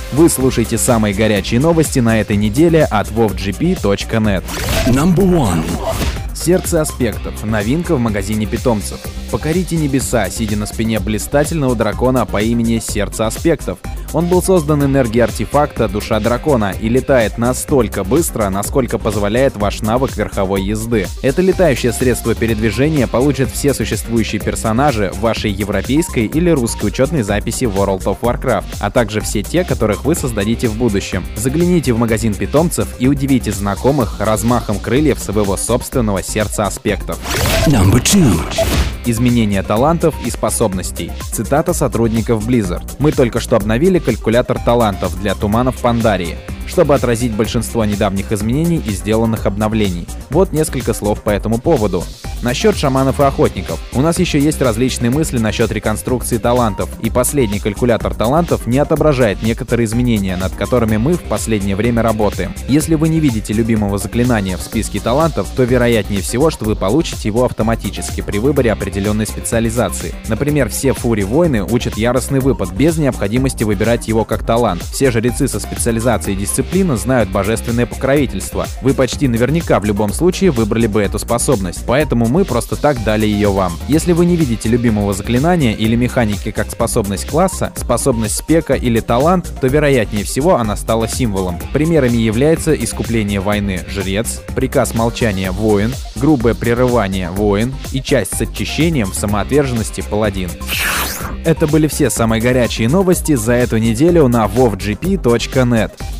Вы слушаете самые горячие новости на этой неделе от wovgp.net. Number 1. Сердце аспектов. Новинка в магазине питомцев. Покорите небеса, сидя на спине блистательного дракона по имени Сердце аспектов. Он был создан энергией артефакта «Душа дракона» и летает настолько быстро, насколько позволяет ваш навык верховой езды. Это летающее средство передвижения получат все существующие персонажи в вашей европейской или русской учетной записи World of Warcraft, а также все те, которых вы создадите в будущем. Загляните в магазин питомцев и удивите знакомых размахом крыльев своего собственного сердца аспектов. Number 2. Изменение талантов и способностей. Цитата сотрудников Blizzard. «Мы только что обновили калькулятор талантов для туманов Пандарии, чтобы отразить большинство недавних изменений и сделанных обновлений. Вот несколько слов по этому поводу. Насчет шаманов и охотников. У нас еще есть различные мысли насчет реконструкции талантов, и последний калькулятор талантов не отображает некоторые изменения, над которыми мы в последнее время работаем. Если вы не видите любимого заклинания в списке талантов, то вероятнее всего, что вы получите его автоматически при выборе определенной специализации. Например, все фури-воины учат яростный выпад без необходимости выбирать его как талант. Все жрецы со специализацией дисциплина знают божественное покровительство. Вы почти наверняка в любом случае выбрали бы эту способность, поэтому мы просто так дали ее вам. Если вы не видите любимого заклинания или механики как способность класса, способность спека или талант, то вероятнее всего она стала символом. Примерами является искупление войны жрец, приказ молчания воин, грубое прерывание воин и часть с очищением в самоотверженности паладин. Это были все самые горячие новости за эту неделю на wovgp.net.